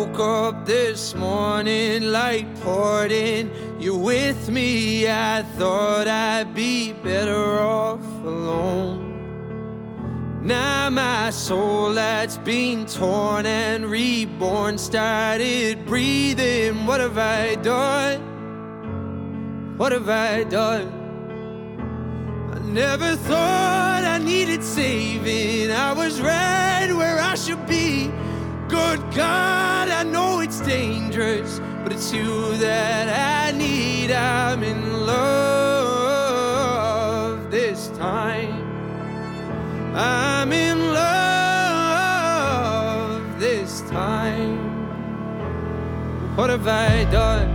woke up this morning, light poured in. You're with me, I thought I'd be better off alone. Now my soul that's been torn and reborn started breathing. What have I done? What have I done? I never thought I needed saving. I was right where I should be. Good God, I know it's dangerous, but it's you that I need. I'm in love this time. I'm in love this time. What have I done?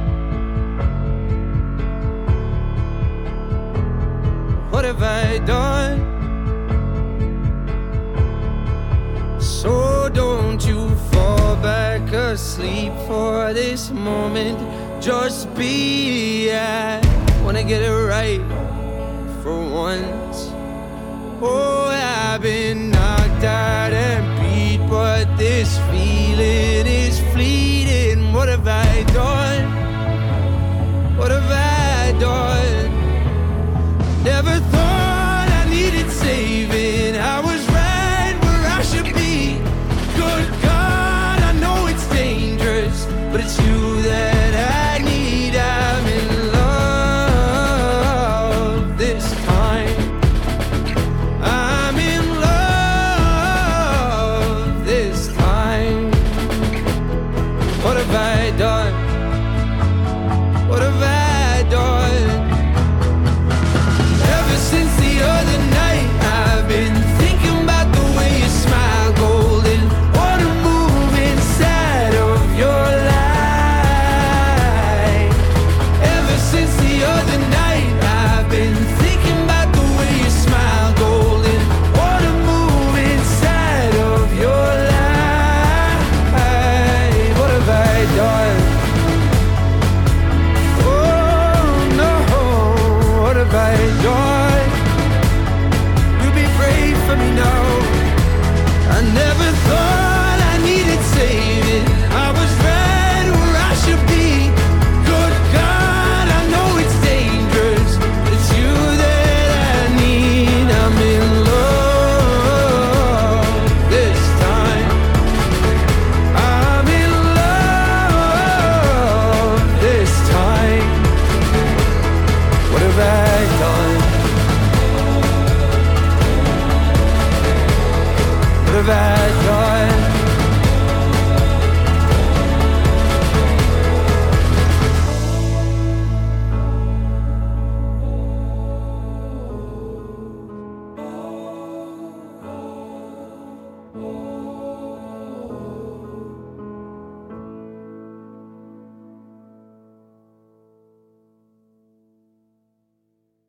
What have I done? So don't you fall back asleep for this moment. Just be, I wanna get it right for once. Oh, I've been knocked out and beat, but this feeling is fleeting. What have I done? What have I done? Never thought I needed saving. I was right where I should be. Good God, I know it's dangerous, but it's you that I need. I'm in love this time. I'm in love this time. What have I done? What have I done? Ever since the other night, I've been thinking about the way you smile, golden. Wanna move inside of your life. Ever since the other night, I've been thinking about the way you smile, golden. Wanna move inside of your life. What have I done? Oh no, what have I done? You'll be brave for me now. I never thought